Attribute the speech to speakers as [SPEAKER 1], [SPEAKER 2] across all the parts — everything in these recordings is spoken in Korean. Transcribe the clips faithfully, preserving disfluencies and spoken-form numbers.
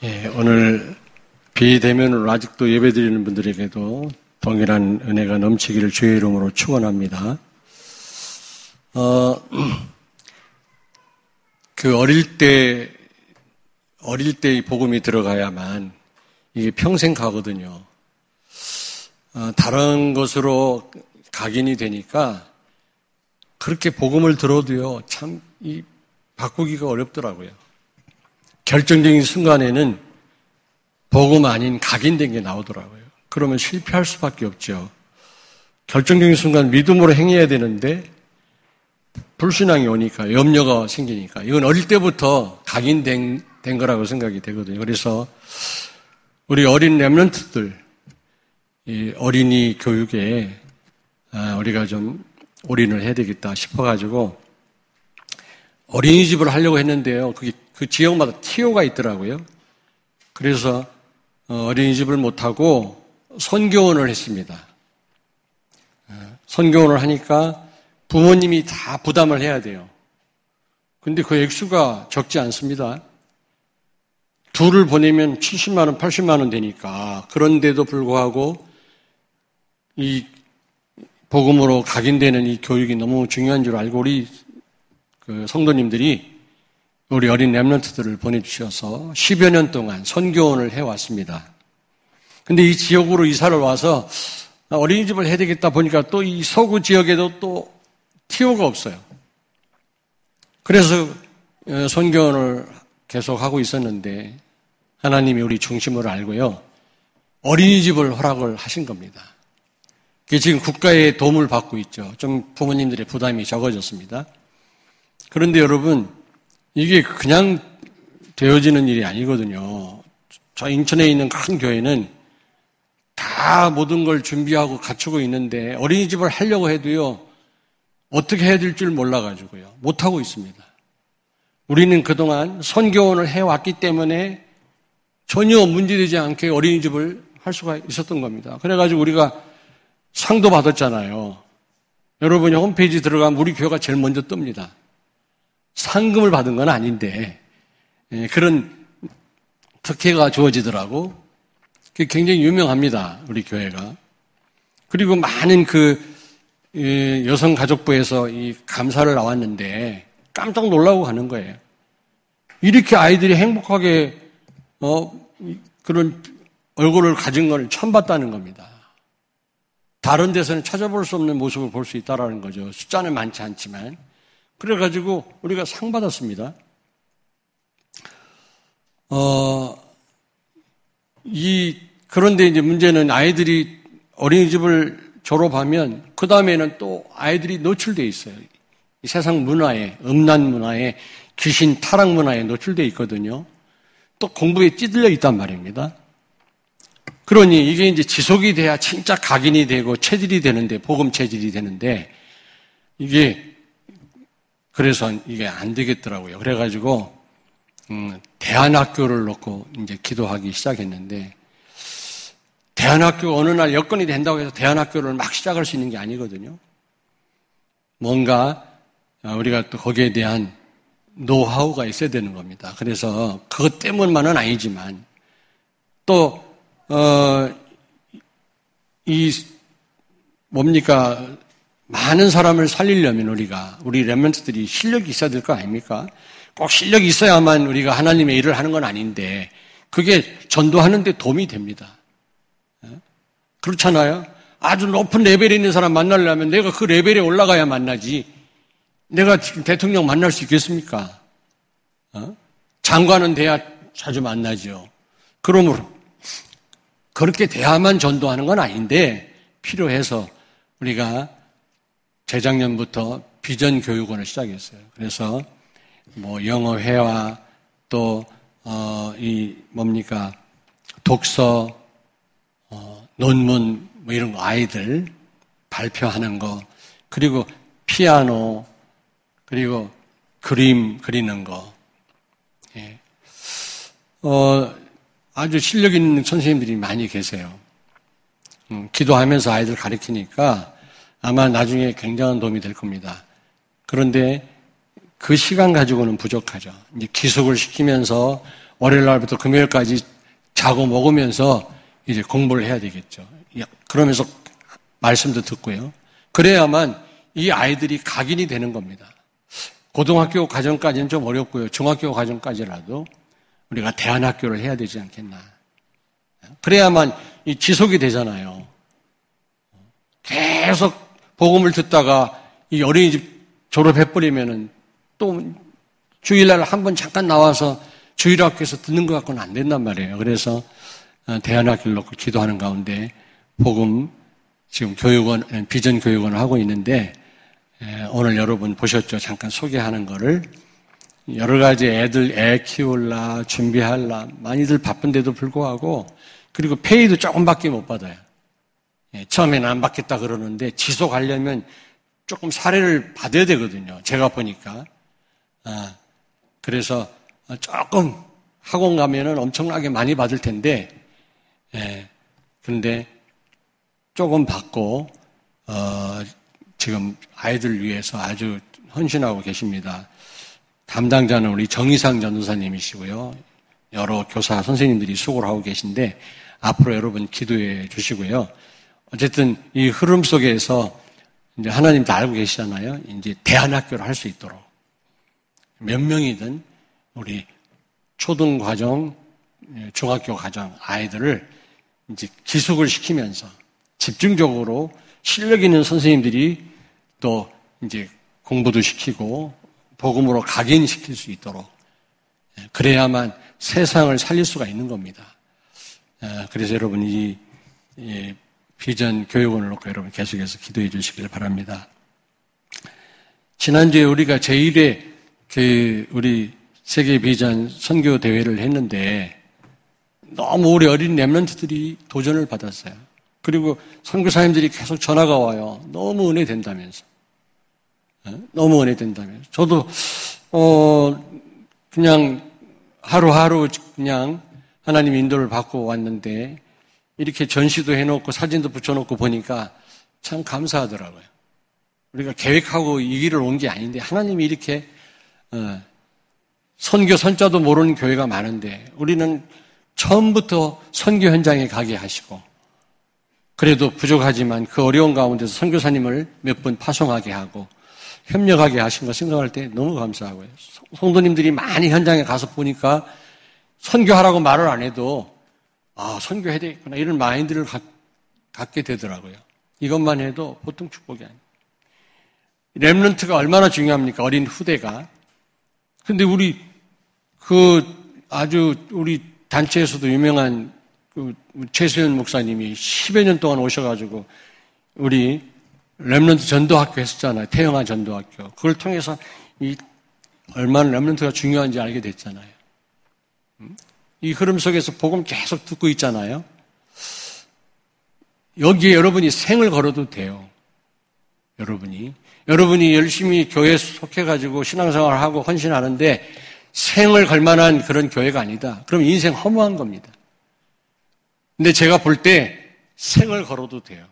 [SPEAKER 1] 예, 오늘 비대면으로 아직도 예배드리는 분들에게도 동일한 은혜가 넘치기를 주의 이름으로 축원합니다. 어, 그 어릴 때 어릴 때 이 복음이 들어가야만 이게 평생 가거든요. 어, 다른 것으로 각인이 되니까 그렇게 복음을 들어도요, 참 이 바꾸기가 어렵더라고요. 결정적인 순간에는 복음 아닌 각인된 게 나오더라고요. 그러면 실패할 수밖에 없죠. 결정적인 순간 믿음으로 행해야 되는데 불신앙이 오니까, 염려가 생기니까 이건 어릴 때부터 각인된 된 거라고 생각이 되거든요. 그래서 우리 어린 렘넌트들, 이 어린이 교육에 우리가 좀 올인을 해야 되겠다 싶어가지고 어린이집을 하려고 했는데요. 그게 그 지역마다 티오가 있더라고요. 그래서 어린이집을 못하고 선교원을 했습니다. 선교원을 하니까 부모님이 다 부담을 해야 돼요. 근데 그 액수가 적지 않습니다. 둘을 보내면 칠십만 원, 팔십만 원 되니까. 그런데도 불구하고 이 복음으로 각인되는 이 교육이 너무 중요한 줄 알고 우리 그 성도님들이 우리 어린 렘넌트들을 보내주셔서 십여 년 동안 선교원을 해왔습니다. 근데 이 지역으로 이사를 와서 어린이집을 해야 되겠다 보니까 또 이 서구 지역에도 또 티오가 없어요. 그래서 선교원을 계속 하고 있었는데 하나님이 우리 중심을 알고요. 어린이집을 허락을 하신 겁니다. 그게 지금 국가의 도움을 받고 있죠. 좀 부모님들의 부담이 적어졌습니다. 그런데 여러분, 이게 그냥 되어지는 일이 아니거든요. 저 인천에 있는 큰 교회는 다 모든 걸 준비하고 갖추고 있는데 어린이집을 하려고 해도요, 어떻게 해야 될 줄 몰라가지고요. 못하고 있습니다. 우리는 그동안 선교원을 해왔기 때문에 전혀 문제되지 않게 어린이집을 할 수가 있었던 겁니다. 그래가지고 우리가 상도 받았잖아요. 여러분이 홈페이지 들어가면 우리 교회가 제일 먼저 뜹니다. 상금을 받은 건 아닌데 그런 특혜가 주어지더라고. 그게 굉장히 유명합니다. 우리 교회가. 그리고 많은 그 여성가족부에서 이 감사를 나왔는데 깜짝 놀라고 가는 거예요. 이렇게 아이들이 행복하게 어 그런 얼굴을 가진 걸 처음 봤다는 겁니다. 다른 데서는 찾아볼 수 없는 모습을 볼 수 있다라는 거죠. 숫자는 많지 않지만. 그래가지고 우리가 상 받았습니다. 어, 이, 그런데 이제 문제는 아이들이 어린이집을 졸업하면 그 다음에는 또 아이들이 노출되어 있어요. 이 세상 문화에, 음란 문화에, 귀신 타락 문화에 노출되어 있거든요. 또 공부에 찌들려 있단 말입니다. 그러니 이게 이제 지속이 돼야 진짜 각인이 되고 체질이 되는데, 복음 체질이 되는데, 이게 그래서 이게 안 되겠더라고요. 그래가지고, 음, 대안학교를 놓고 이제 기도하기 시작했는데, 대안학교 어느 날 여건이 된다고 해서 대안학교를 막 시작할 수 있는 게 아니거든요. 뭔가 우리가 또 거기에 대한 노하우가 있어야 되는 겁니다. 그래서 그것 때문만은 아니지만, 또, 어, 이, 뭡니까, 많은 사람을 살리려면 우리가, 우리 렘넌트들이 실력이 있어야 될 거 아닙니까? 꼭 실력이 있어야만 우리가 하나님의 일을 하는 건 아닌데, 그게 전도하는 데 도움이 됩니다. 그렇잖아요? 아주 높은 레벨에 있는 사람 만나려면 내가 그 레벨에 올라가야 만나지, 내가 지금 대통령 만날 수 있겠습니까? 어? 장관은 돼야 자주 만나죠. 그러므로, 그렇게 돼야만 전도하는 건 아닌데, 필요해서 우리가 재작년부터 비전 교육원을 시작했어요. 그래서 뭐 영어 회화 또 어 이 뭡니까 독서 어 논문 뭐 이런 거 아이들 발표하는 거 그리고 피아노 그리고 그림 그리는 거 예. 어 아주 실력 있는 선생님들이 많이 계세요. 음, 기도하면서 아이들 가르치니까 아마 나중에 굉장한 도움이 될 겁니다. 그런데 그 시간 가지고는 부족하죠. 이제 기숙을 시키면서 월요일 날부터 금요일까지 자고 먹으면서 이제 공부를 해야 되겠죠. 그러면서 말씀도 듣고요. 그래야만 이 아이들이 각인이 되는 겁니다. 고등학교 과정까지는 좀 어렵고요. 중학교 과정까지라도 우리가 대안학교를 해야 되지 않겠나. 그래야만 이 지속이 되잖아요. 계속 복음을 듣다가 이 어린이집 졸업해버리면은 또 주일날 한 번 잠깐 나와서 주일학교에서 듣는 것 갖고는 안 된단 말이에요. 그래서 대안학교를 놓고 기도하는 가운데 복음 지금 교육원, 비전 교육원을 하고 있는데 오늘 여러분 보셨죠? 잠깐 소개하는 거를 여러 가지 애들 애 키울라 준비할라 많이들 바쁜데도 불구하고 그리고 페이도 조금밖에 못 받아요. 처음에는 안 받겠다 그러는데 지속하려면 조금 사례를 받아야 되거든요. 제가 보니까. 아, 그래서 조금 학원 가면은 엄청나게 많이 받을 텐데, 예, 그런데 조금 받고, 어, 지금 아이들 위해서 아주 헌신하고 계십니다. 담당자는 우리 정의상 전도사님이시고요. 여러 교사 선생님들이 수고를 하고 계신데, 앞으로 여러분 기도해 주시고요. 어쨌든 이 흐름 속에서 이제 하나님 다 알고 계시잖아요. 이제 대안학교를 할 수 있도록 몇 명이든 우리 초등 과정, 중학교 과정 아이들을 이제 기숙을 시키면서 집중적으로 실력 있는 선생님들이 또 이제 공부도 시키고 복음으로 각인시킬 수 있도록 그래야만 세상을 살릴 수가 있는 겁니다. 그래서 여러분 이 비전 교육원을 놓고 여러분 계속해서 기도해 주시길 바랍니다. 지난주에 우리가 제일 회 그 우리 세계 비전 선교 대회를 했는데 너무 우리 어린 렘넌트들이 도전을 받았어요. 그리고 선교사님들이 계속 전화가 와요. 너무 은혜 된다면서. 너무 은혜 된다면서. 저도 어 그냥 하루하루 그냥 하나님 인도를 받고 왔는데 이렇게 전시도 해놓고 사진도 붙여놓고 보니까 참 감사하더라고요. 우리가 계획하고 이 길을 온 게 아닌데 하나님이 이렇게 어, 선교 선자도 모르는 교회가 많은데 우리는 처음부터 선교 현장에 가게 하시고 그래도 부족하지만 그 어려운 가운데서 선교사님을 몇 분 파송하게 하고 협력하게 하신 거 생각할 때 너무 감사하고요. 성도님들이 많이 현장에 가서 보니까 선교하라고 말을 안 해도 아, 선교해야 되겠구나. 이런 마인드를 가, 갖게 되더라고요. 이것만 해도 보통 축복이 아니에요. 렘넌트가 얼마나 중요합니까? 어린 후대가. 근데 우리, 그, 아주, 우리 단체에서도 유명한 그 최수연 목사님이 십여 년 동안 오셔가지고, 우리 렘넌트 전도학교 했었잖아요. 태영아 전도학교. 그걸 통해서 이, 얼마나 렘넌트가 중요한지 알게 됐잖아요. 이 흐름 속에서 복음 계속 듣고 있잖아요. 여기에 여러분이 생을 걸어도 돼요. 여러분이. 여러분이 열심히 교회에 속해가지고 신앙생활을 하고 헌신하는데 생을 걸 만한 그런 교회가 아니다. 그럼 인생 허무한 겁니다. 근데 제가 볼 때 생을 걸어도 돼요.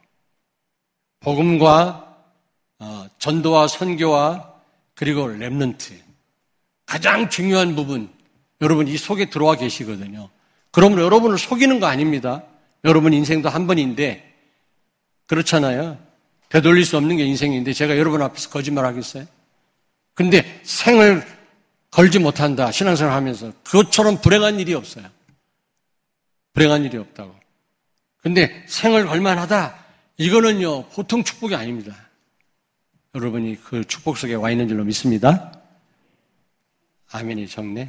[SPEAKER 1] 복음과 어, 전도와 선교와 그리고 렘넌트. 가장 중요한 부분. 여러분 이 속에 들어와 계시거든요. 그러면 여러분을 속이는 거 아닙니다. 여러분 인생도 한 번인데 그렇잖아요. 되돌릴 수 없는 게 인생인데 제가 여러분 앞에서 거짓말 하겠어요? 근데 생을 걸지 못한다. 신앙생활 하면서 그것처럼 불행한 일이 없어요. 불행한 일이 없다고. 근데 생을 걸만하다. 이거는요 보통 축복이 아닙니다. 여러분이 그 축복 속에 와 있는 줄로 믿습니다. 아멘이 적네.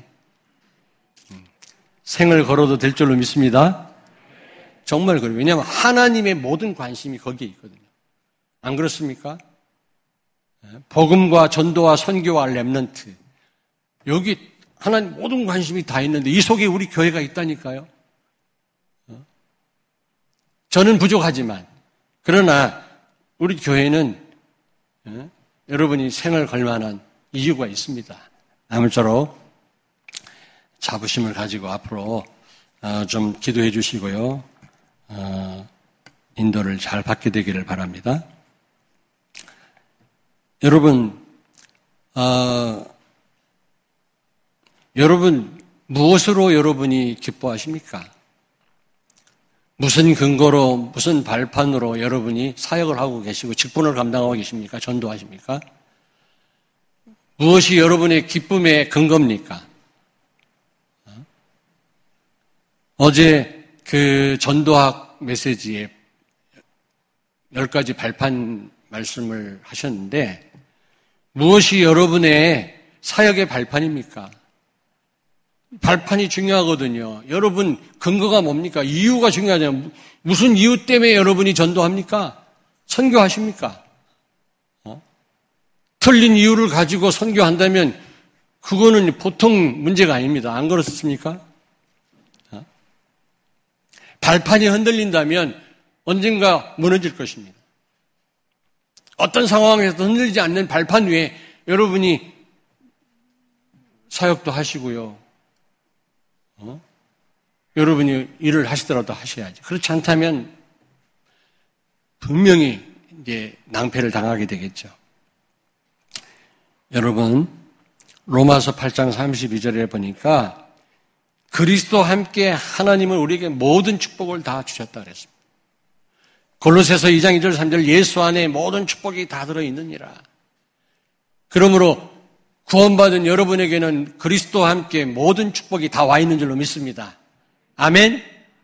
[SPEAKER 1] 생을 걸어도 될 줄로 믿습니다. 정말 그래요. 왜냐하면 하나님의 모든 관심이 거기에 있거든요. 안 그렇습니까? 복음과 전도와 선교와 렘넌트. 여기 하나님 모든 관심이 다 있는데 이 속에 우리 교회가 있다니까요. 저는 부족하지만 그러나 우리 교회는 여러분이 생을 걸 만한 이유가 있습니다. 아무쪼록 자부심을 가지고 앞으로 좀 기도해 주시고요. 인도를 잘 받게 되기를 바랍니다. 여러분, 어, 여러분 무엇으로 여러분이 기뻐하십니까? 무슨 근거로, 무슨 발판으로 여러분이 사역을 하고 계시고 직분을 감당하고 계십니까? 전도하십니까? 무엇이 여러분의 기쁨의 근거입니까? 어제 그 전도학 메시지에 열 가지 발판 말씀을 하셨는데 무엇이 여러분의 사역의 발판입니까? 발판이 중요하거든요. 여러분 근거가 뭡니까? 이유가 중요하잖아요. 무슨 이유 때문에 여러분이 전도합니까? 선교하십니까? 어? 틀린 이유를 가지고 선교한다면 그거는 보통 문제가 아닙니다. 안 그렇습니까? 어? 발판이 흔들린다면 언젠가 무너질 것입니다. 어떤 상황에서도 흔들리지 않는 발판 위에 여러분이 사역도 하시고요. 어? 여러분이 일을 하시더라도 하셔야지. 그렇지 않다면 분명히 이제 낭패를 당하게 되겠죠. 여러분, 로마서 팔 장 삼십이 절에 보니까 그리스도와 함께 하나님은 우리에게 모든 축복을 다 주셨다 그랬습니다. 골로새서 이 장 이 절 삼 절 예수 안에 모든 축복이 다 들어있느니라. 그러므로 구원받은 여러분에게는 그리스도와 함께 모든 축복이 다 와 있는 줄로 믿습니다. 아멘.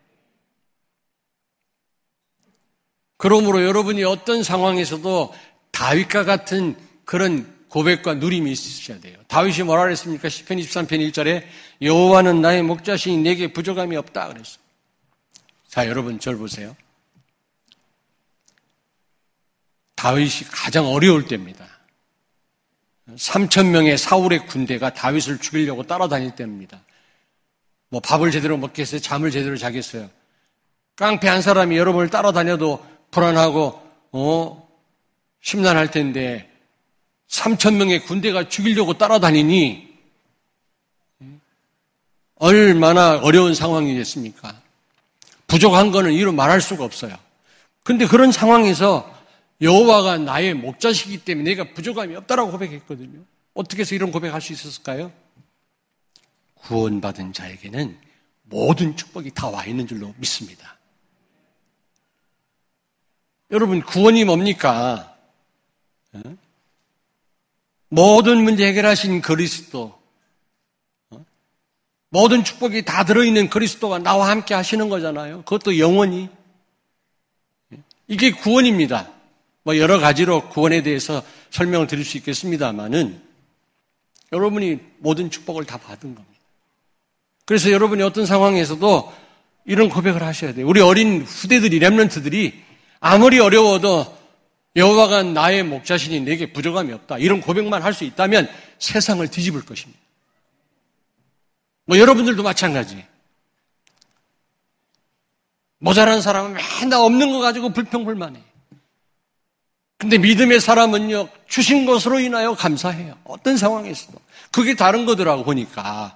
[SPEAKER 1] 그러므로 여러분이 어떤 상황에서도 다윗과 같은 그런 고백과 누림이 있으셔야 돼요. 다윗이 뭐라 그랬습니까? 시편 이십삼 편 일 절에 여호와는 나의 목자시니 내게 부족함이 없다 그랬어요. 자, 여러분 절 보세요. 다윗이 가장 어려울 때입니다. 삼천 명의 사울의 군대가 다윗을 죽이려고 따라다닐 때입니다. 뭐 밥을 제대로 먹겠어요? 잠을 제대로 자겠어요? 깡패 한 사람이 여러분을 따라다녀도 불안하고 어, 심란할 텐데 삼천 명의 군대가 죽이려고 따라다니니 얼마나 어려운 상황이겠습니까? 부족한 거는 이루 말할 수가 없어요. 그런데 그런 상황에서 여호와가 나의 목자시기 때문에 내가 부족함이 없다라고 고백했거든요. 어떻게 해서 이런 고백할 수 있었을까요? 구원받은 자에게는 모든 축복이 다 와 있는 줄로 믿습니다. 여러분, 구원이 뭡니까? 모든 문제 해결하신 그리스도, 모든 축복이 다 들어있는 그리스도가 나와 함께 하시는 거잖아요. 그것도 영원히. 이게 구원입니다. 뭐 여러 가지로 구원에 대해서 설명을 드릴 수 있겠습니다만은 여러분이 모든 축복을 다 받은 겁니다. 그래서 여러분이 어떤 상황에서도 이런 고백을 하셔야 돼요. 우리 어린 후대들이, 렘넌트들이 아무리 어려워도 여호와가 나의 목자시니 내게 부족함이 없다. 이런 고백만 할 수 있다면 세상을 뒤집을 것입니다. 뭐 여러분들도 마찬가지. 모자란 사람은 맨날 없는 거 가지고 불평불만해. 근데 믿음의 사람은요, 주신 것으로 인하여 감사해요. 어떤 상황에서도. 그게 다른 거더라고 보니까.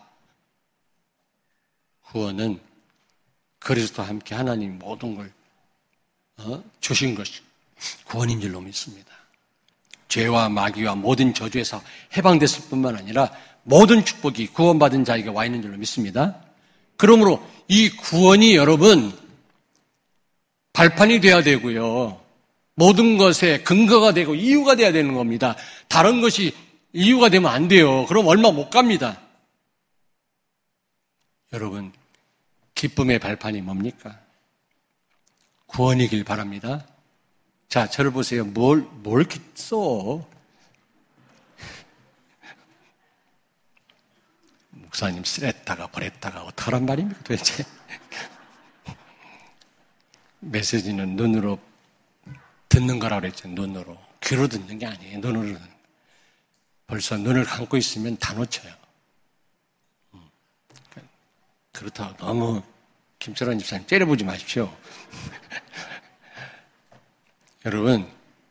[SPEAKER 1] 구원은 그리스도와 함께 하나님 모든 걸 어? 주신 것이 구원인 줄로 믿습니다. 죄와 마귀와 모든 저주에서 해방됐을 뿐만 아니라 모든 축복이 구원받은 자에게 와 있는 줄로 믿습니다. 그러므로 이 구원이 여러분 발판이 돼야 되고요. 모든 것에 근거가 되고 이유가 돼야 되는 겁니다. 다른 것이 이유가 되면 안 돼요. 그럼 얼마 못 갑니다. 여러분, 기쁨의 발판이 뭡니까? 구원이길 바랍니다. 자, 저를 보세요. 뭘, 뭘 이렇게 써? 목사님 쓰랬다가 버렸다가 어떡하란 말입니까 도대체? 메시지는 눈으로 듣는 거라고 그랬죠. 눈으로. 귀로 듣는 게 아니에요. 눈으로 듣는 거. 벌써 눈을 감고 있으면 다 놓쳐요. 그렇다고 너무 김철원 집사님 째려보지 마십시오. 여러분,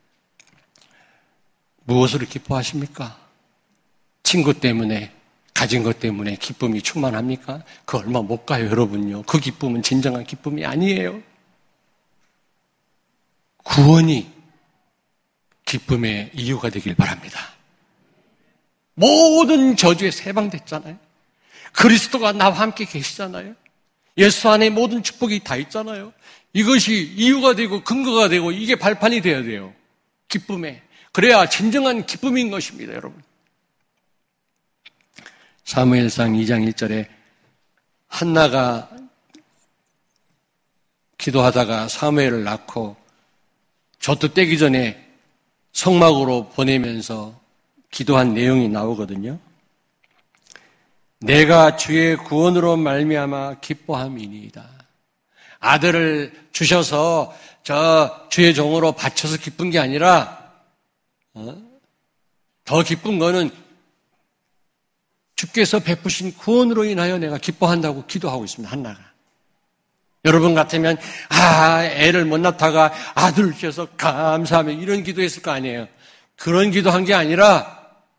[SPEAKER 1] 무엇으로 기뻐하십니까? 친구 때문에, 가진 것 때문에 기쁨이 충만합니까? 그 얼마 못 가요, 여러분요. 그 기쁨은 진정한 기쁨이 아니에요. 구원이 기쁨의 이유가 되길 바랍니다. 모든 저주에 해방됐잖아요. 그리스도가 나와 함께 계시잖아요. 예수 안에 모든 축복이 다 있잖아요. 이것이 이유가 되고 근거가 되고 이게 발판이 되어야 돼요. 기쁨에. 그래야 진정한 기쁨인 것입니다, 여러분. 사무엘상 이 장 일 절에 한나가 기도하다가 사무엘을 낳고 젖도 떼기 전에 성막으로 보내면서 기도한 내용이 나오거든요. 내가 주의 구원으로 말미암아 기뻐함이니이다. 아들을 주셔서 저 주의 종으로 바쳐서 기쁜 게 아니라 어? 더 기쁜 거는 주께서 베푸신 구원으로 인하여 내가 기뻐한다고 기도하고 있습니다. 한나가. 여러분 같으면 아 애를 못 낳다가 아들을 주셔서 감사하며 이런 기도했을 거 아니에요. 그런 기도한 게 아니라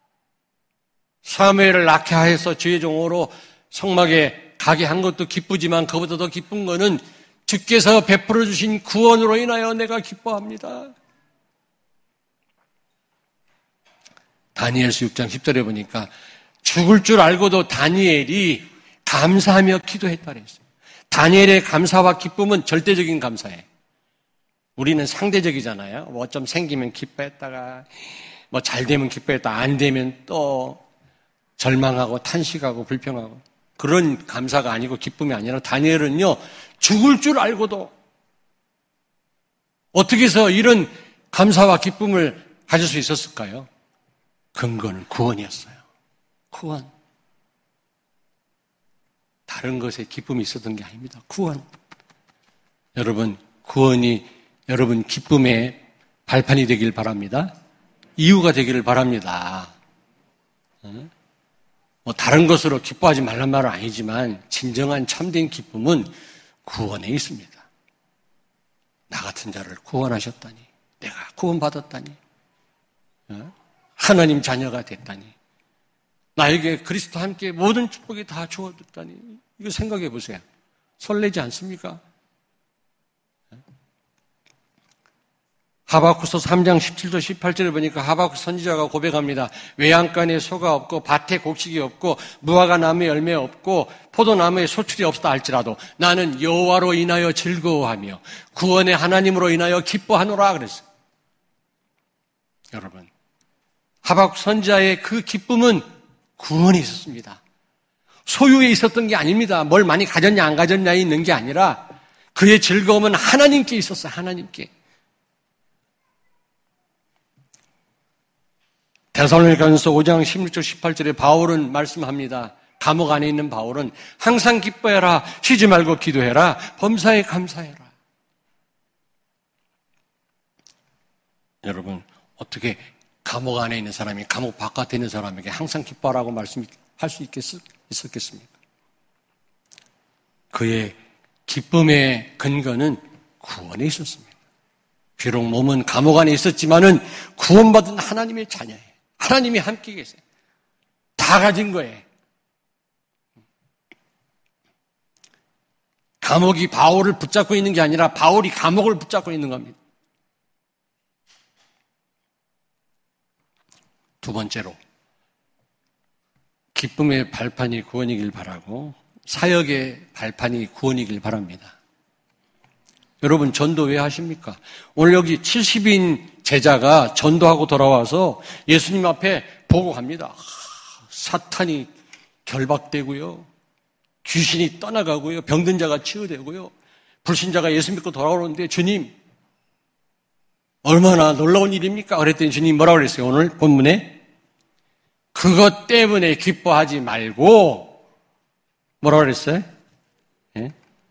[SPEAKER 1] 사무엘을 낳게 하여서 주의 종으로 성막에 가게 한 것도 기쁘지만 그보다 더 기쁜 거는 주께서 베풀어 주신 구원으로 인하여 내가 기뻐합니다. 다니엘서 육 장 십 절에 보니까 죽을 줄 알고도 다니엘이 감사하며 기도했다 그랬어요. 다니엘의 감사와 기쁨은 절대적인 감사예요. 우리는 상대적이잖아요. 뭐 좀 생기면 기뻐했다가 뭐 잘 되면 기뻐했다, 안 되면 또 절망하고 탄식하고 불평하고 그런 감사가 아니고 기쁨이 아니라 다니엘은요 죽을 줄 알고도 어떻게 해서 이런 감사와 기쁨을 가질 수 있었을까요? 근거는 구원이었어요. 구원. 다른 것에 기쁨이 있었던 게 아닙니다. 구원. 여러분, 구원이 여러분 기쁨의 발판이 되길 바랍니다. 이유가 되기를 바랍니다. 뭐 다른 것으로 기뻐하지 말란 말은 아니지만 진정한 참된 기쁨은 구원에 있습니다. 나 같은 자를 구원하셨다니, 내가 구원받았다니, 하나님 자녀가 됐다니, 나에게 그리스도와 함께 모든 축복이 다 주어졌다니, 이거 생각해 보세요. 설레지 않습니까? 하박국서 삼 장 십칠 절 십팔 절에 보니까 하박국 선지자가 고백합니다. 외양간에 소가 없고 밭에 곡식이 없고 무화과 나무에 열매 없고 포도나무에 소출이 없다 할지라도 나는 여호와로 인하여 즐거워하며 구원의 하나님으로 인하여 기뻐하노라 그랬어요. 여러분, 하박국 선지자의 그 기쁨은 구원에 있었습니다. 소유에 있었던 게 아닙니다. 뭘 많이 가졌냐 안 가졌냐에 있는 게 아니라 그의 즐거움은 하나님께 있었어요. 하나님께. 데살로니가전서 오 장 십육 절 십팔 절에 바울은 말씀합니다. 감옥 안에 있는 바울은 항상 기뻐해라, 쉬지 말고 기도해라, 범사에 감사해라. 여러분, 어떻게 감옥 안에 있는 사람이 감옥 바깥에 있는 사람에게 항상 기뻐하라고 말씀할 수 있었겠습니까? 그의 기쁨의 근거는 구원에 있었습니다. 비록 몸은 감옥 안에 있었지만은 구원받은 하나님의 자녀예요. 하나님이 함께 계세요. 다 가진 거예요. 감옥이 바울을 붙잡고 있는 게 아니라 바울이 감옥을 붙잡고 있는 겁니다. 두 번째로 기쁨의 발판이 구원이길 바라고 사역의 발판이 구원이길 바랍니다. 여러분, 전도 왜 하십니까? 오늘 여기 칠십 인 제자가 전도하고 돌아와서 예수님 앞에 보고합니다. 사탄이 결박되고요, 귀신이 떠나가고요, 병든 자가 치유되고요, 불신자가 예수 믿고 돌아오는데 주님 얼마나 놀라운 일입니까? 그랬더니 주님 뭐라고 그랬어요? 오늘 본문에 그것 때문에 기뻐하지 말고 뭐라고 그랬어요? 예?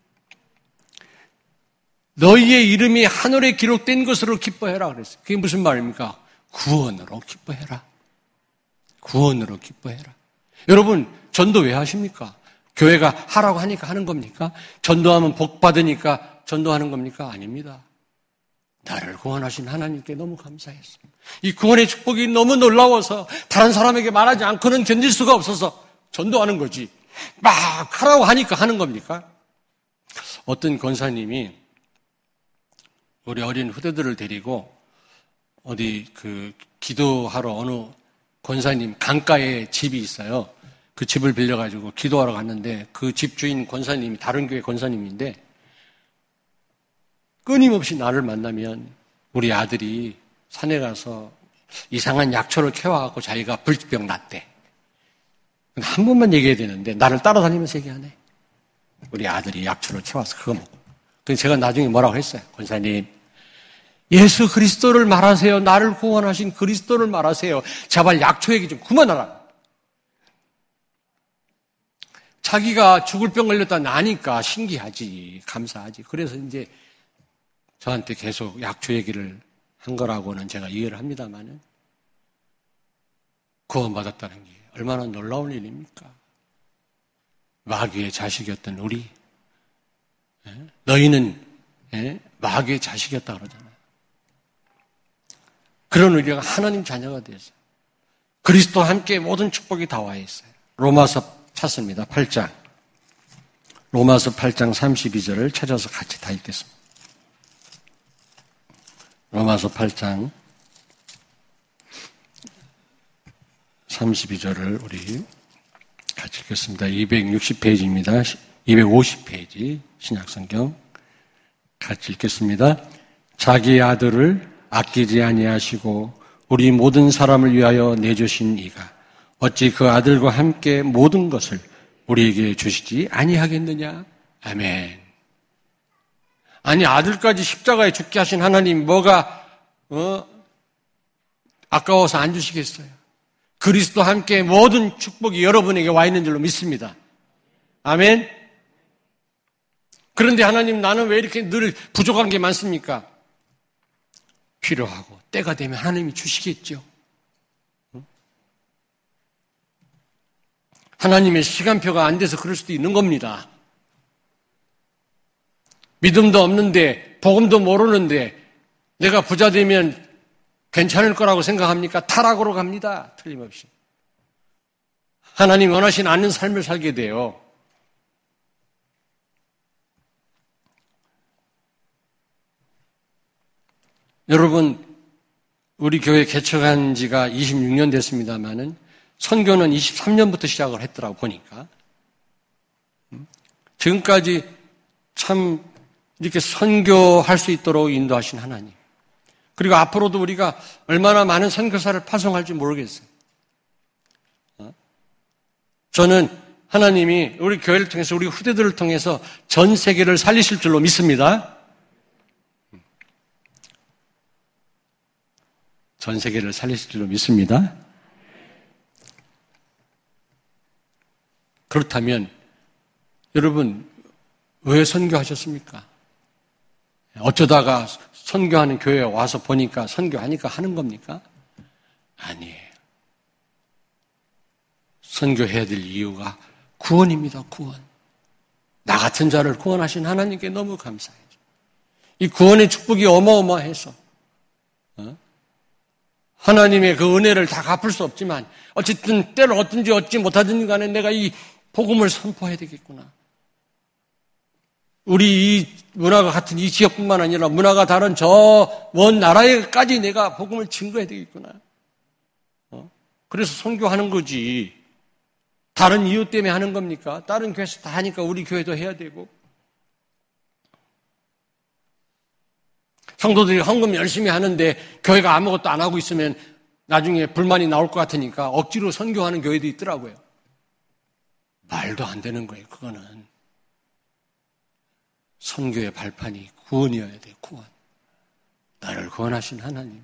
[SPEAKER 1] 너희의 이름이 하늘에 기록된 것으로 기뻐해라 그랬어요. 그게 무슨 말입니까? 구원으로 기뻐해라. 구원으로 기뻐해라. 여러분, 전도 왜 하십니까? 교회가 하라고 하니까 하는 겁니까? 전도하면 복 받으니까 전도하는 겁니까? 아닙니다. 나를 구원하신 하나님께 너무 감사했어. 이 구원의 축복이 너무 놀라워서 다른 사람에게 말하지 않고는 견딜 수가 없어서 전도하는 거지. 막 하라고 하니까 하는 겁니까? 어떤 권사님이 우리 어린 후대들을 데리고 어디 그 기도하러 어느 권사님 강가에 집이 있어요. 그 집을 빌려가지고 기도하러 갔는데 그 집 주인 권사님이 다른 교회 권사님인데 끊임없이 나를 만나면 우리 아들이 산에 가서 이상한 약초를 캐와갖고 자기가 불치병 났대. 한 번만 얘기해야 되는데 나를 따라다니면서 얘기하네. 우리 아들이 약초를 캐와서 그거 먹고. 그래서 제가 나중에 뭐라고 했어요. 권사님, 예수 그리스도를 말하세요. 나를 구원하신 그리스도를 말하세요. 제발 약초 얘기 좀 그만하라. 자기가 죽을 병 걸렸다 나니까 신기하지, 감사하지. 그래서 이제 저한테 계속 약초 얘기를 한 거라고는 제가 이해를 합니다만은 구원받았다는 게 얼마나 놀라운 일입니까? 마귀의 자식이었던 우리, 너희는 마귀의 자식이었다 그러잖아요. 그런 우리가 하나님 자녀가 되어서 그리스도와 함께 모든 축복이 다 와 있어요. 로마서 찾습니다. 팔 장. 로마서 팔 장 삼십이 절을 찾아서 같이 다 읽겠습니다. 로마서 팔 장 삼십이 절을 우리 같이 읽겠습니다. 이백육십 페이지입니다. 이백오십 페이지 신약성경 같이 읽겠습니다. 자기 아들을 아끼지 아니하시고 우리 모든 사람을 위하여 내주신 이가 어찌 그 아들과 함께 모든 것을 우리에게 주시지 아니하겠느냐? 아멘. 아니 아들까지 십자가에 죽게 하신 하나님 뭐가 어? 아까워서 안 주시겠어요? 그리스도와 함께 모든 축복이 여러분에게 와 있는 줄로 믿습니다. 아멘. 그런데 하나님 나는 왜 이렇게 늘 부족한 게 많습니까? 필요하고 때가 되면 하나님이 주시겠죠. 하나님의 시간표가 안 돼서 그럴 수도 있는 겁니다. 믿음도 없는데 복음도 모르는데 내가 부자 되면 괜찮을 거라고 생각합니까? 타락으로 갑니다. 틀림없이. 하나님 원하시는 않는 삶을 살게 돼요. 여러분, 우리 교회 개척한 지가 이십육 년 됐습니다만은 선교는 이십삼 년부터 시작을 했더라고 보니까. 지금까지 참 이렇게 선교할 수 있도록 인도하신 하나님. 그리고 앞으로도 우리가 얼마나 많은 선교사를 파송할지 모르겠어요. 저는 하나님이 우리 교회를 통해서 우리 후대들을 통해서 전 세계를 살리실 줄로 믿습니다. 전 세계를 살리실 줄로 믿습니다. 그렇다면 여러분 왜 선교하셨습니까? 어쩌다가 선교하는 교회에 와서 보니까 선교하니까 하는 겁니까? 아니에요. 선교해야 될 이유가 구원입니다. 구원. 나 같은 자를 구원하신 하나님께 너무 감사해요. 이 구원의 축복이 어마어마해서 어? 하나님의 그 은혜를 다 갚을 수 없지만 어쨌든 때를 어떤지 얻지 못하든지 간에 내가 이 복음을 선포해야 되겠구나. 우리 이 문화가 같은 이 지역뿐만 아니라 문화가 다른 저 먼 나라에까지 내가 복음을 증거해야 되겠구나. 어? 그래서 선교하는 거지. 다른 이유 때문에 하는 겁니까? 다른 교회에서 다 하니까 우리 교회도 해야 되고. 성도들이 헌금 열심히 하는데 교회가 아무것도 안 하고 있으면 나중에 불만이 나올 것 같으니까 억지로 선교하는 교회도 있더라고요. 말도 안 되는 거예요. 그거는. 선교의 발판이 구원이어야 돼요. 구원. 나를 구원하신 하나님.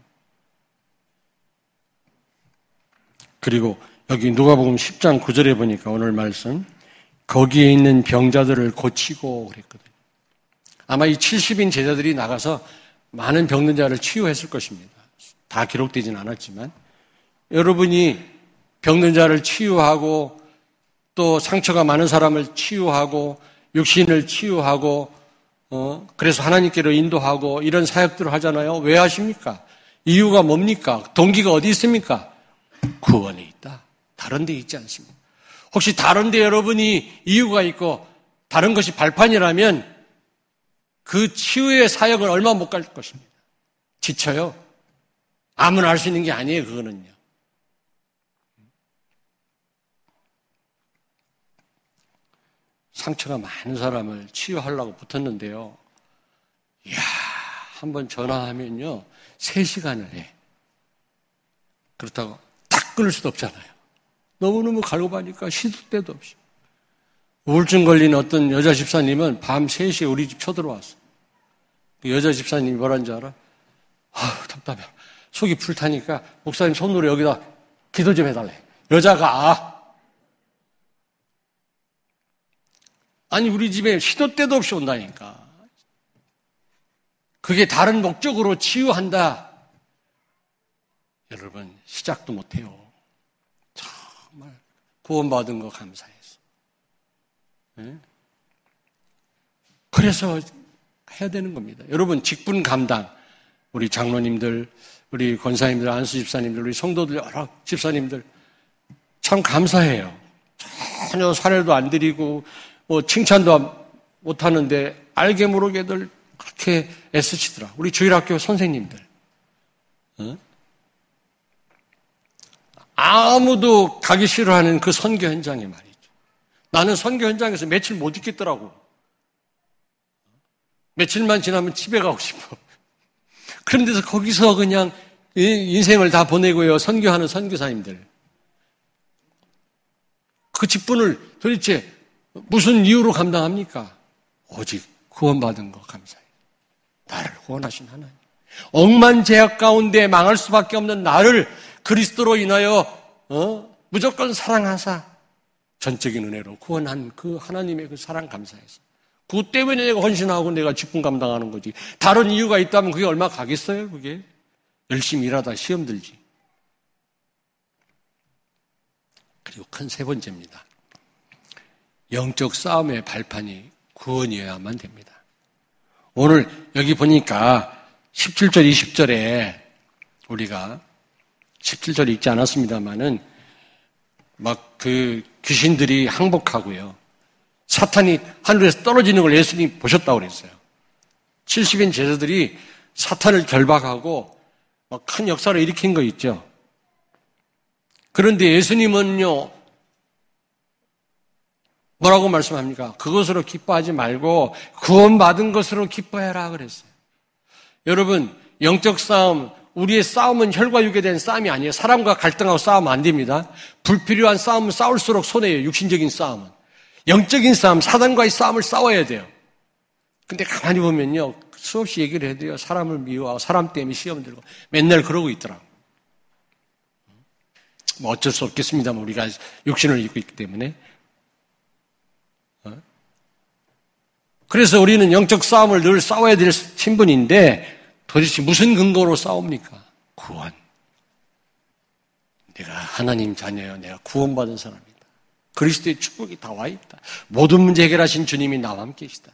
[SPEAKER 1] 그리고 여기 누가복음 십 장 구 절에 보니까 오늘 말씀 거기에 있는 병자들을 고치고 그랬거든요. 아마 이 칠십 인 제자들이 나가서 많은 병든 자를 치유했을 것입니다. 다 기록되진 않았지만 여러분이 병든 자를 치유하고 또 상처가 많은 사람을 치유하고 육신을 치유하고 어 그래서 하나님께로 인도하고 이런 사역들을 하잖아요. 왜 하십니까? 이유가 뭡니까? 동기가 어디 있습니까? 구원에 있다. 다른 데 있지 않습니다. 혹시 다른 데 여러분이 이유가 있고 다른 것이 발판이라면 그 치유의 사역을 얼마 못 갈 것입니다. 지쳐요. 아무나 할 수 있는 게 아니에요. 그거는요. 상처가 많은 사람을 치유하려고 붙었는데요. 이야, 한번 전화하면요, 세 시간을 해. 그렇다고 딱 끊을 수도 없잖아요. 너무너무 갈고파니까 시도 때도 없이. 우울증 걸린 어떤 여자 집사님은 밤 세 시에 우리 집 쳐들어왔어. 그 여자 집사님이 뭐라는 줄 알아? 아우, 답답해. 속이 불타니까 목사님 손으로 여기다 기도 좀 해달래. 여자가. 아니, 우리 집에 시도 때도 없이 온다니까. 그게 다른 목적으로 치유한다. 여러분, 시작도 못해요. 정말 구원받은 거 감사해서. 네? 그래서 해야 되는 겁니다. 여러분, 직분 감당, 우리 장로님들, 우리 권사님들, 안수 집사님들, 우리 성도들, 여러 집사님들 참 감사해요. 전혀 사례도 안 드리고 뭐 칭찬도 못 하는데 알게 모르게들 그렇게 애쓰시더라. 우리 주일학교 선생님들. 어? 아무도 가기 싫어하는 그 선교 현장에 말이죠. 나는 선교 현장에서 며칠 못 있겠더라고. 며칠만 지나면 집에 가고 싶어. 그런데서 거기서 그냥 인생을 다 보내고요. 선교하는 선교사님들. 그 직분을 도대체 무슨 이유로 감당합니까? 오직 구원받은 거 감사해요. 나를 구원하신 하나님. 억만 죄악 가운데 망할 수밖에 없는 나를 그리스도로 인하여 어? 무조건 사랑하사 전적인 은혜로 구원한 그 하나님의 그 사랑 감사해서. 그것 때문에 내가 헌신하고 내가 직분 감당하는 거지. 다른 이유가 있다면 그게 얼마 가겠어요, 그게? 열심히 일하다 시험 들지. 그리고 큰 세 번째입니다. 영적 싸움의 발판이 구원이어야만 됩니다. 오늘 여기 보니까 십칠 절, 이십 절에 우리가 십칠 절에 읽지 않았습니다만은 막 그 귀신들이 항복하고요. 사탄이 하늘에서 떨어지는 걸 예수님이 보셨다고 그랬어요. 칠십 인 제자들이 사탄을 결박하고 막 큰 역사를 일으킨 거 있죠. 그런데 예수님은요, 뭐라고 말씀합니까? 그것으로 기뻐하지 말고 구원받은 것으로 기뻐해라 그랬어요. 여러분, 영적 싸움, 우리의 싸움은 혈과 육에 대한 싸움이 아니에요. 사람과 갈등하고 싸우면 안 됩니다. 불필요한 싸움은 싸울수록 손해예요. 육신적인 싸움은. 영적인 싸움, 사단과의 싸움을 싸워야 돼요. 근데 가만히 보면요, 수없이 얘기를 해도요, 사람을 미워하고 사람 때문에 시험 들고 맨날 그러고 있더라고요. 뭐 어쩔 수 없겠습니다만 우리가 육신을 입고 있기 때문에. 그래서 우리는 영적 싸움을 늘 싸워야 될 신분인데 도대체 무슨 근거로 싸웁니까? 구원. 내가 하나님 자녀요. 내가 구원받은 사람이다. 그리스도의 축복이 다 와 있다. 모든 문제 해결하신 주님이 나와 함께 계시다.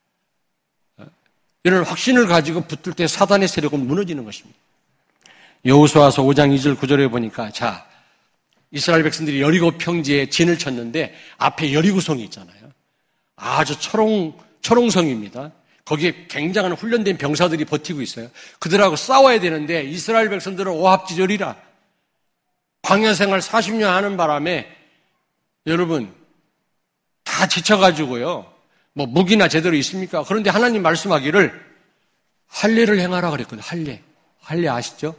[SPEAKER 1] 이런 확신을 가지고 붙들 때 사단의 세력은 무너지는 것입니다. 여호수아서 오 장 이 절 구 절에 보니까 자, 이스라엘 백성들이 여리고 평지에 진을 쳤는데 앞에 여리고성이 있잖아요. 아주 초롱, 초롱성입니다. 거기에 굉장한 훈련된 병사들이 버티고 있어요. 그들하고 싸워야 되는데 이스라엘 백성들은 오합지졸이라 광야 생활 사십 년 하는 바람에 여러분 다 지쳐가지고요. 뭐 무기나 제대로 있습니까? 그런데 하나님 말씀하기를 할례를 행하라 그랬거든요. 할례. 할례 아시죠?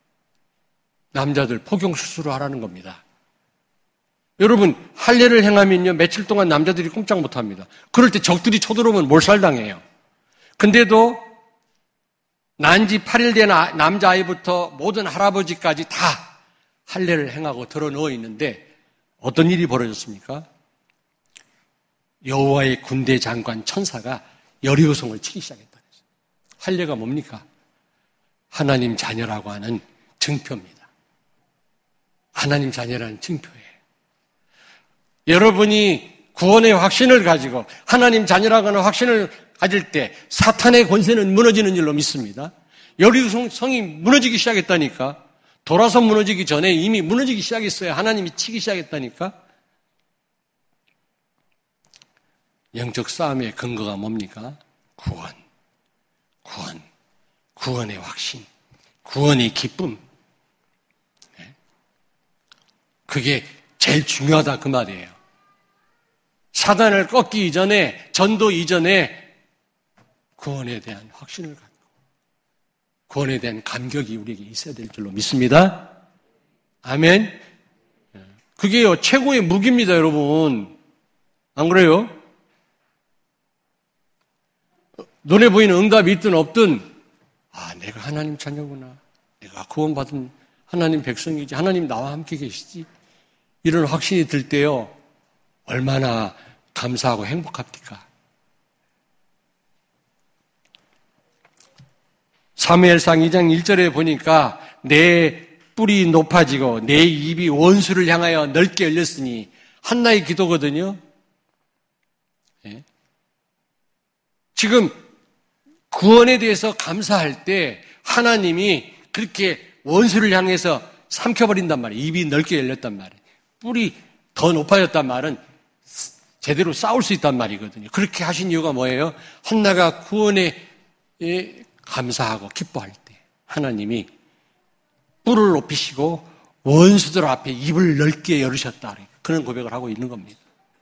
[SPEAKER 1] 남자들 포경 수술을 하라는 겁니다. 여러분 할례를 행하면요 며칠 동안 남자들이 꼼짝 못합니다. 그럴 때 적들이 쳐들어오면 몰살당해요. 근데도 난지 팔 일 된 남자아이부터 모든 할아버지까지 다 할례를 행하고 들어 누워 있는데 어떤 일이 벌어졌습니까? 여호와의 군대 장관 천사가 여리고성을 치기 시작했다. 할례가 뭡니까? 하나님 자녀라고 하는 증표입니다. 하나님 자녀라는 증표예요. 여러분이 구원의 확신을 가지고 하나님 자녀라고 하는 확신을 가질 때 사탄의 권세는 무너지는 줄로 믿습니다. 여리고성이 무너지기 시작했다니까. 돌아서 무너지기 전에 이미 무너지기 시작했어요. 하나님이 치기 시작했다니까. 영적 싸움의 근거가 뭡니까? 구원, 구원, 구원의 확신, 구원의 기쁨. 그게 제일 중요하다 그 말이에요. 사단을 꺾기 이전에, 전도 이전에 구원에 대한 확신을 갖고 구원에 대한 감격이 우리에게 있어야 될 줄로 믿습니다. 아멘. 그게요, 최고의 무기입니다, 여러분. 안 그래요? 눈에 보이는 응답이 있든 없든, 아, 내가 하나님 자녀구나. 내가 구원받은 하나님 백성이지. 하나님 나와 함께 계시지. 이런 확신이 들 때요, 얼마나 감사하고 행복합니까? 사무엘상 이 장 일 절에 보니까 내 뿔이 높아지고 내 입이 원수를 향하여 넓게 열렸으니 한나의 기도거든요. 예. 지금 구원에 대해서 감사할 때 하나님이 그렇게 원수를 향해서 삼켜버린단 말이에요. 입이 넓게 열렸단 말이에요. 뿔이 더 높아졌단 말은 제대로 싸울 수 있단 말이거든요. 그렇게 하신 이유가 뭐예요? 한나가 구원에 감사하고 기뻐할 때 하나님이 뿔을 높이시고 원수들 앞에 입을 넓게 열으셨다. 그런 고백을 하고 있는 겁니다.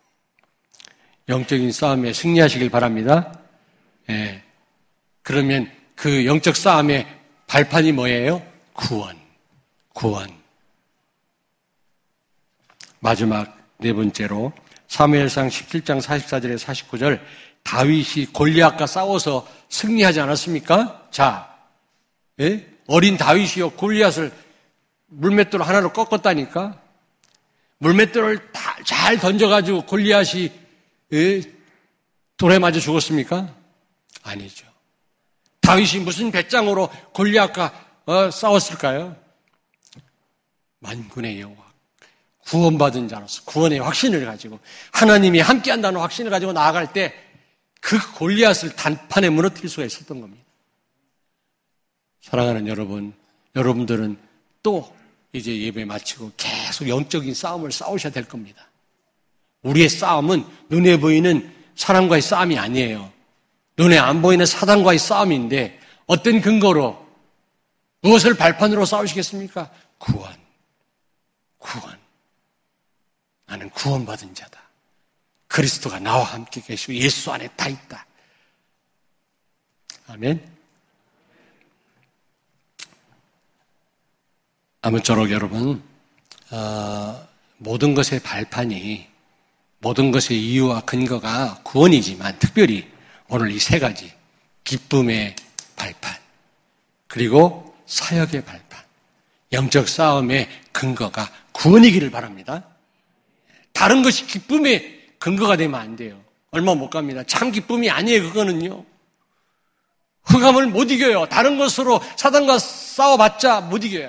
[SPEAKER 1] 영적인 싸움에 승리하시길 바랍니다. 예. 그러면 그 영적 싸움의 발판이 뭐예요? 구원. 구원. 마지막 네 번째로 사무엘상 십칠 장 사십사 절에 사십구 절 다윗이 골리앗과 싸워서 승리하지 않았습니까? 자, 예? 어린 다윗이요 골리앗을 물맷돌 하나로 꺾었다니까. 물맷돌을 다 잘 던져가지고 골리앗이 예? 돌에 맞아 죽었습니까? 아니죠. 다윗이 무슨 배짱으로 골리앗과 어, 싸웠을까요? 만군의 여호와, 구원받은 자로서 구원의 확신을 가지고 하나님이 함께한다는 확신을 가지고 나아갈 때 그 골리앗을 단판에 무너뜨릴 수가 있었던 겁니다. 사랑하는 여러분, 여러분들은 또 이제 예배 마치고 계속 영적인 싸움을 싸우셔야 될 겁니다. 우리의 싸움은 눈에 보이는 사람과의 싸움이 아니에요. 눈에 안 보이는 사단과의 싸움인데 어떤 근거로 무엇을 발판으로 싸우시겠습니까? 구원. 구원. 나는 구원받은 자다. 그리스도가 나와 함께 계시고 예수 안에 다 있다. 아멘. 아무쪼록 여러분, 어, 모든 것의 발판이, 모든 것의 이유와 근거가 구원이지만 특별히 오늘 이 세 가지, 기쁨의 발판, 그리고 사역의 발판, 영적 싸움의 근거가 구원이기를 바랍니다. 다른 것이 기쁨의 근거가 되면 안 돼요. 얼마 못 갑니다. 참 기쁨이 아니에요, 그거는요. 흑암을 못 이겨요. 다른 것으로 사단과 싸워봤자 못 이겨요.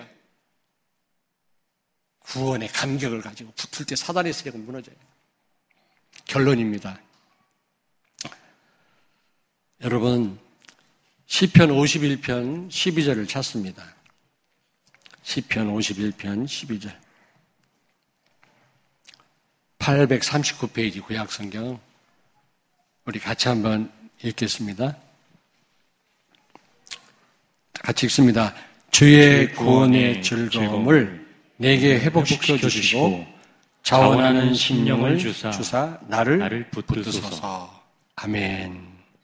[SPEAKER 1] 구원의 감격을 가지고 붙을 때 사단의 세력은 무너져요. 결론입니다. 여러분, 시편 오십일 편 십이 절을 찾습니다. 시편 오십일 편 십이 절. 팔백삼십구 페이지 구약성경. 우리 같이 한번 읽겠습니다. 같이 읽습니다. 주의 구원의 즐거움을 내게 회복시켜 주시고 자원하는 심령을 주사, 주사 나를, 나를 붙드소서. 붙드소서. 아멘.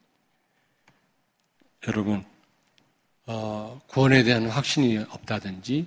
[SPEAKER 1] 여러분, 어, 구원에 대한 확신이 없다든지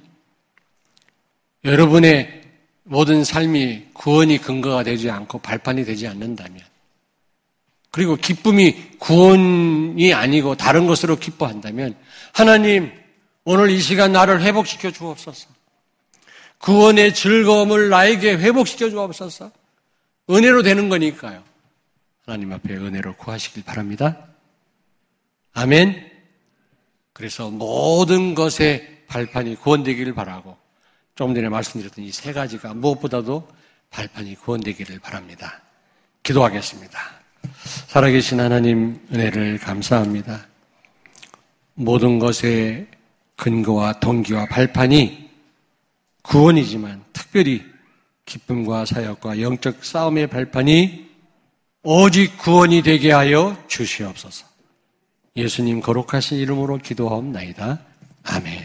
[SPEAKER 1] 여러분의 모든 삶이 구원이 근거가 되지 않고 발판이 되지 않는다면, 그리고 기쁨이 구원이 아니고 다른 것으로 기뻐한다면, 하나님 오늘 이 시간 나를 회복시켜 주옵소서. 구원의 즐거움을 나에게 회복시켜 주옵소서. 은혜로 되는 거니까요. 하나님 앞에 은혜로 구하시길 바랍니다. 아멘. 그래서 모든 것의 발판이 구원되기를 바라고, 조금 전에 말씀드렸던 이 세 가지가 무엇보다도 발판이 구원되기를 바랍니다. 기도하겠습니다. 살아계신 하나님, 은혜를 감사합니다. 모든 것의 근거와 동기와 발판이 구원이지만 특별히 기쁨과 사역과 영적 싸움의 발판이 오직 구원이 되게 하여 주시옵소서. 예수님 거룩하신 이름으로 기도하옵나이다. 아멘.